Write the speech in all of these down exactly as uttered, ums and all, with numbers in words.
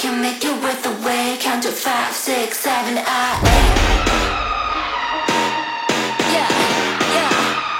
can make it with the way. Count to five, six, seven, eight. Yeah, yeah.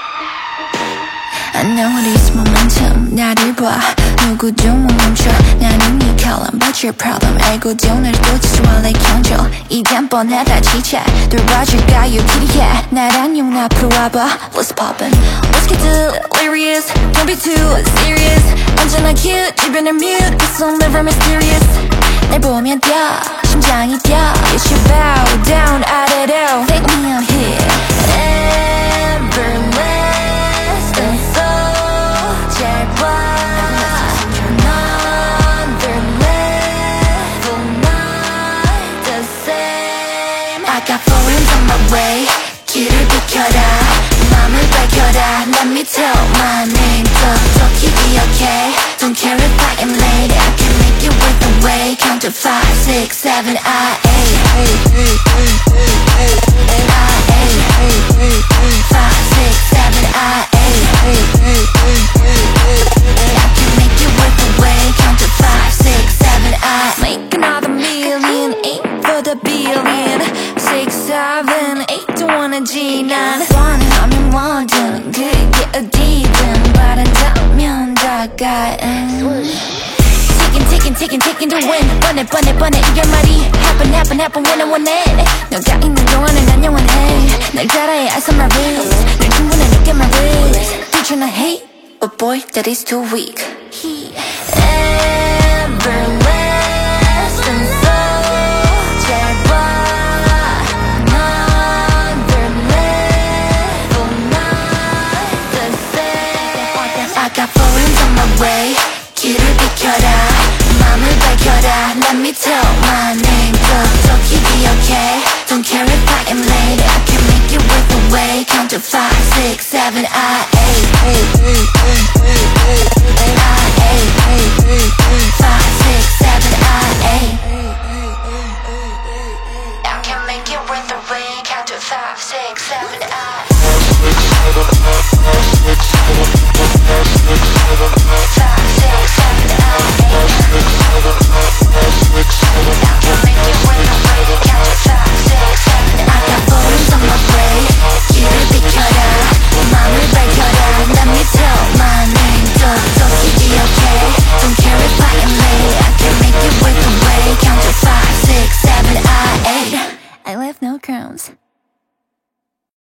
안녕 우리 is momentum 나를 봐 누구도 못 멈춰 나는 네 column but your problem 알고도 날 꽂혀줘 like control 이 템포나 다 지쳐 돌봐줄까 you kitty cat 나란 용 앞으로 와봐 Let's poppin' Let's get delirious Don't be too serious 언제나 cute 주변을 mute It's so never mysterious 날 보면 뛰어 심장이 뛰어 You should bow down I don't know Take me out here Everlasting soul 잘 봐 I got foreigns on my way 길을 비켜라 맘을 밝혀라 Let me tell my name 똑똑히 기억해 Don't care if I am late I can make it with the way Count to five, six, seven, eight I eight five, six, seven, eight I can make it with the way Count to five, six, seven, eight Make another million Aim for the billion Six, seven, eight don't wanna G 난 원하면 뭐든 그게 어디든 바란다면 다가가 Ticking, ticking, ticking, ticking to win 뻔해 뻔해 뻔해 이게 말이 Happen, happen, happen when I want it 너가 있는 동안은 난 영원해 날 따라해 I saw my wrist 날 충분해 look at my wrist They tryna hate But boy, that is too weak Everlasting soul 잘 봐 I got foreigns on my way 길을 비켜라 맘을 밝혀라 Let me tell my name 똑똑히 기억해 Don't care if I am late I can make it with the way Count to five, six